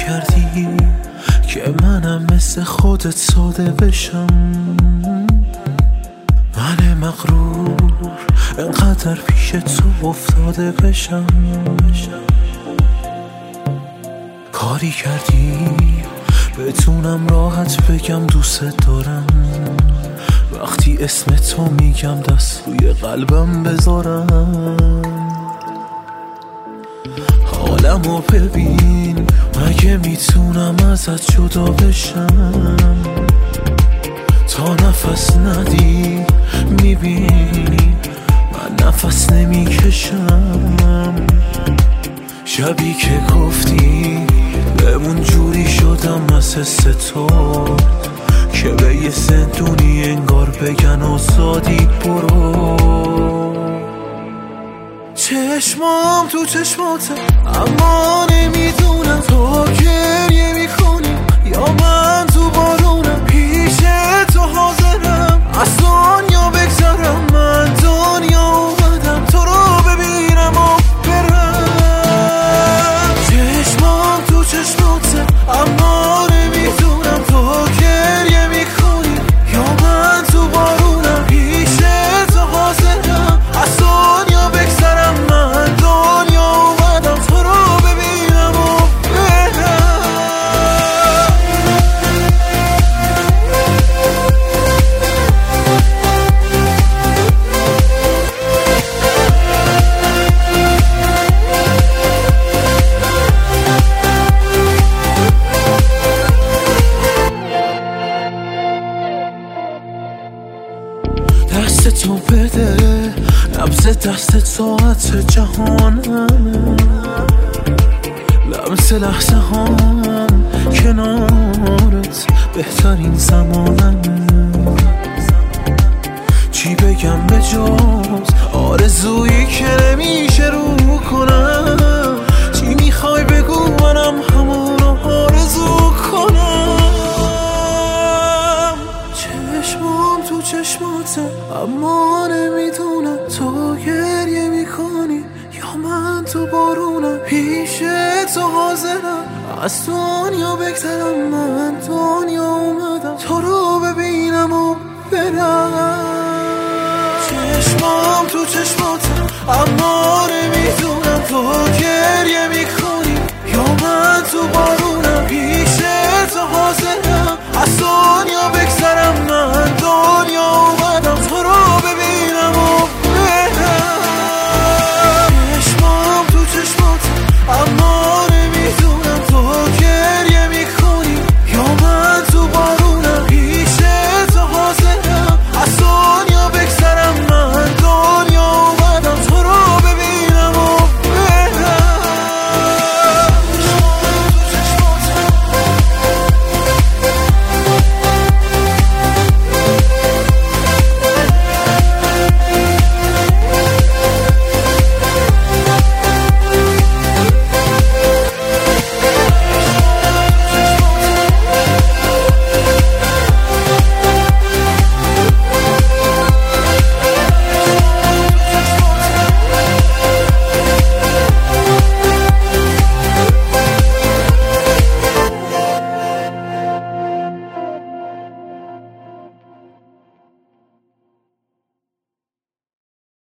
کردی که منم مثل خودت ساده بشم. من مغرور انقدر پیش تو افتاده بشم. کاری کردی بتونم راحت بگم دوست دارم. وقتی اسم تو میگم دست روی قلبم بذارم. حالمو ببین، مگه میتونم ازت جدا بشم؟ تا نفس ندی میبینی من نفس نمیکشم. شبی که گفتی بمون جوری شدم از حس تو که به یه زندونی انگار بگن آزادی برو. چشمام تو چشماته اما نمیدونم تو گریه میکنی یا من تو بارونم. پیش تو حاضرم از دنیا بگذرم. من دنیا اومدم تو رو ببینم و برم. چشمام تو چشماته اما نمیدونم تو گریه میکنی یا من تو بارونم. پیش تو حاضرم از دنیا بگذرم. من دنیا اومدم تو رو ببینم و برم. دست تو بده، نبض دست ساعت جهانم. لمس لحظه هم کنارت بهترین زمانم. چی بگم به جز آرزویی که نمیشه رو کنم؟ چی میخوای بگو منم همونو آرزو کنم؟ چشمام تو چشماته اما نمیدونم تو گریه میکنی یا من تو بارونم. پیش تو حاضرم از دنیا بگذرم. من دنیا اومدم تو رو ببینم و برم. چشمام تو چشماته اما نمیدونم تو گریه میکنی یا من تو بارونم.